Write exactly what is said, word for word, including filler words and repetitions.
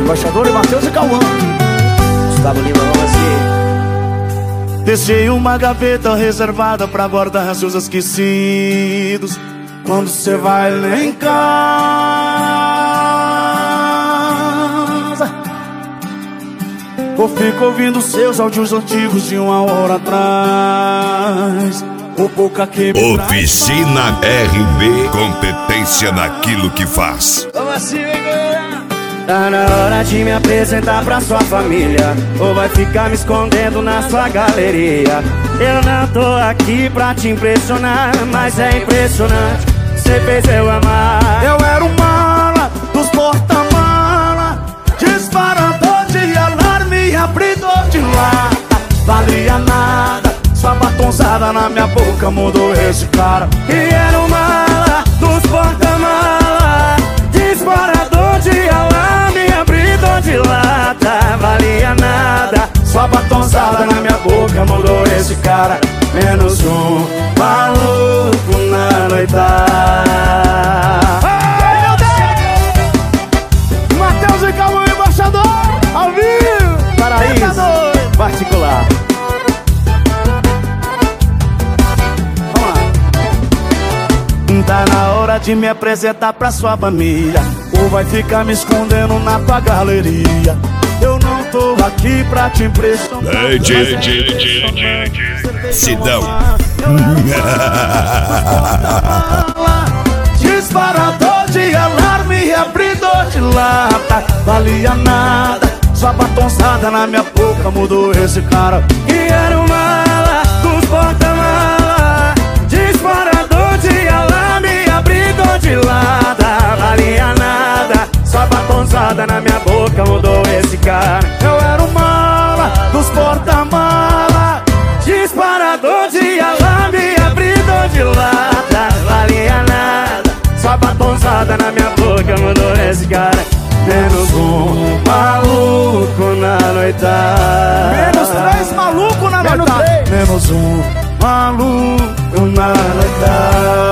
Embaixador e Matheus e Cauã. Gustavo Lima, vamos assim. Deixei uma gaveta reservada pra guardar seus esquecidos. Quando cê vai lá em casa, eu fico ouvindo seus áudios antigos de uma hora atrás. O boca que me Oficina R B, competência naquilo que faz. Vamos assim, tá na hora de me apresentar pra sua família, ou vai ficar me escondendo na sua galeria? Eu não tô aqui pra te impressionar, mas é impressionante, cê fez eu amar. Eu era o mala dos porta-mala, disparador de alarme, abridor de lata. Valia nada, sua batonzada na minha boca mudou esse cara. E era o mala dos porta-mala, disparador de alarme, abridor de lata. Valia nada, sua batonzada na minha boca mudou esse cara. Menos um maluco na noitada. Ai, meu Deus! Matheus e Cauã, embaixador, ao vivo. Paraíso particular. Tá na hora de me apresentar pra sua família, ou vai ficar me escondendo na tua galeria? Eu não tô aqui pra te impressionar. Ei, de, de, de, de, de. Sidão. Disparador de alarme, abridor de lata. Valia nada, sua batonzada na minha boca mudou esse cara. E era o mala dos porta-mala, disparador de alarme, abridor de lata. Valia nada, sua batonzada na minha boca mudou esse cara. Eu era o mala dos porta-mala, disparador de alarme, abridor de lata. Valia nada, sua batonzada na minha boca mudou esse cara. menos um maluco na noitada. Menos três maluco na Menos noitada. três. Menos um maluco na noitada.